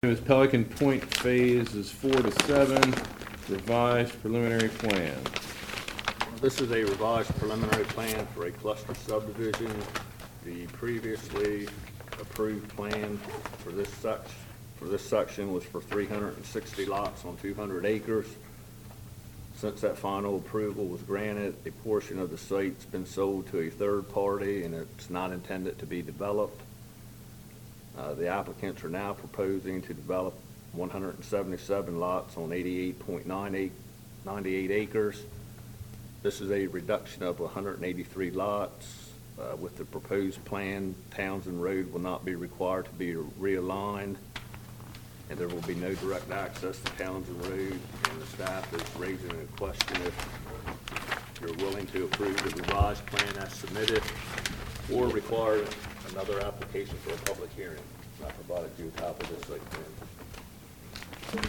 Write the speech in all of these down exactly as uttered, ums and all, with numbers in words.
Is Pelican Point phases four to seven, revised preliminary plan. This is a revised preliminary plan for a cluster subdivision. The previously approved plan for this sec, for this section was for three hundred sixty lots on two hundred acres. Since that final approval was granted, a portion of the site's been sold to a third party and it's not intended to be developed. Uh, the applicants are now proposing to develop one hundred seventy-seven lots on eighty-eight point nine eight, ninety-eight acres. This is a reduction of one hundred eighty-three lots. Uh, with the proposed plan, Townsend Road will not be required to be realigned, and there will be no direct access to Townsend Road. And the staff is raising a question if you're willing to approve the revised plan as submitted, or require another application for a public hearing. I provided you a copy of this site plan.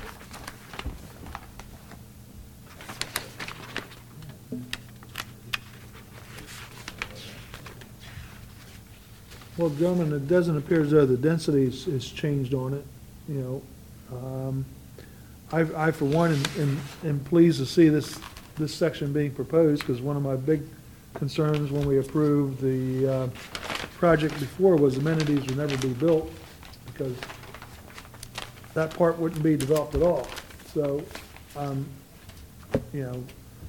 Well, gentlemen, it doesn't appear as though the density is, is changed on it, you know. Um, I, I, for one, am, am, am pleased to see this, this section being proposed, because one of my big concerns when we approved the, uh, project before was amenities would never be built, because that part wouldn't be developed at all. So, um, you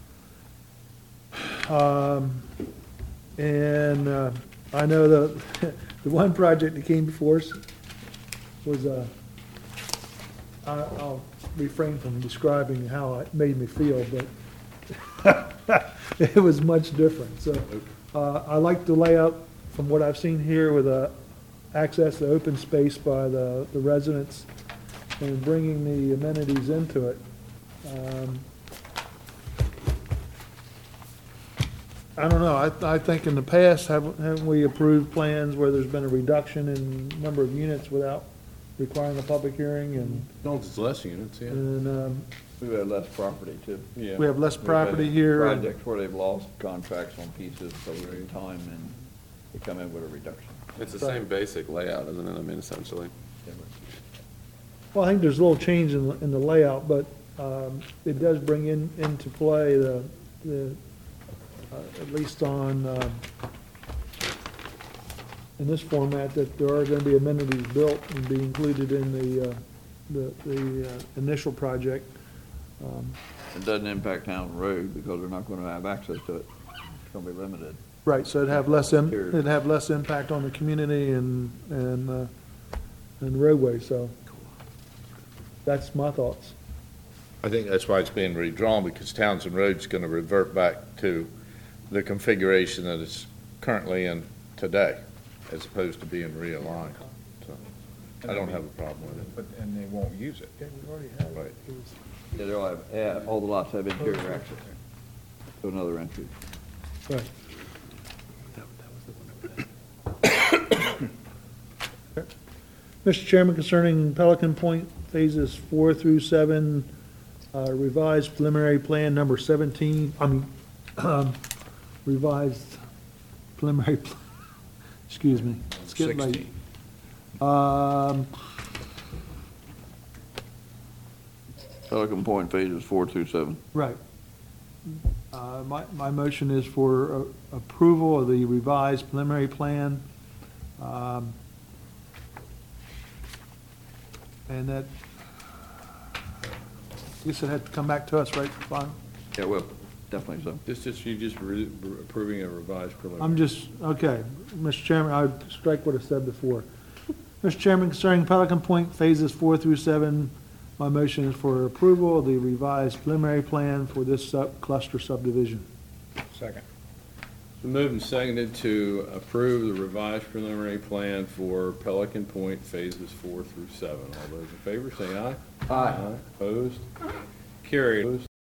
know, um, and, uh, I know the, the one project that came before us was, uh, I, I'll refrain from describing how it made me feel, but it was much different. So, uh, I like the layout from what I've seen here with, uh, access to open space by the, the residents and bringing the amenities into it. Um, I don't know, I, I think in the past, haven't, haven't we approved plans where there's been a reduction in number of units without requiring a public hearing, and, As long as it's less units, yeah. and, um, We have less property too. Yeah. we have less We've property had here. and- Projects where they've lost contracts on pieces over time and they come in with a reduction. It's the same basic layout, isn't it? I mean, essentially. Well, I think there's a little change in, the- in the layout, but, um, it does bring in, into play the, the, uh, at least on, um, in this format, that there are gonna be amenities built and be included in the, uh, the, the uh, initial project. Um, It doesn't impact Town Road because they're not gonna have access to it. It's gonna be limited. Right, so it'd have less, im- Here. it'd have less impact on the community and, and, uh, and roadway, so that's my thoughts. I think that's why it's being redrawn, because Townsend Road's going to revert back to the configuration that it's currently in today, as opposed to being realigned. So I don't have a problem with it. But, and they won't use it. Yeah, we've already had Right. Yeah, they'll have, yeah, all the lots have interior access to another entry. Right. Mister Chairman, concerning Pelican Point phases four through seven, uh, revised preliminary plan number seventeen, I mean, um, revised preliminary, pl- excuse me, it's getting late. Sixteen. Um, Pelican Point phases four through seven. right. Uh, my, my motion is for uh, approval of the revised preliminary plan. Um, And that, I guess it had to come back to us, right, Lon? Yeah, well, definitely so. This is, you just re- approving a revised preliminary. I'm just, okay, Mister Chairman, I would strike what I said before. Mister Chairman, concerning Pelican Point phases four through seven, my motion is for approval of the revised preliminary plan for this sub- cluster subdivision. Second. Been moved and seconded to approve the revised preliminary plan for Pelican Point phases four through seven. All those in favor, say aye. Aye. Opposed? Carried.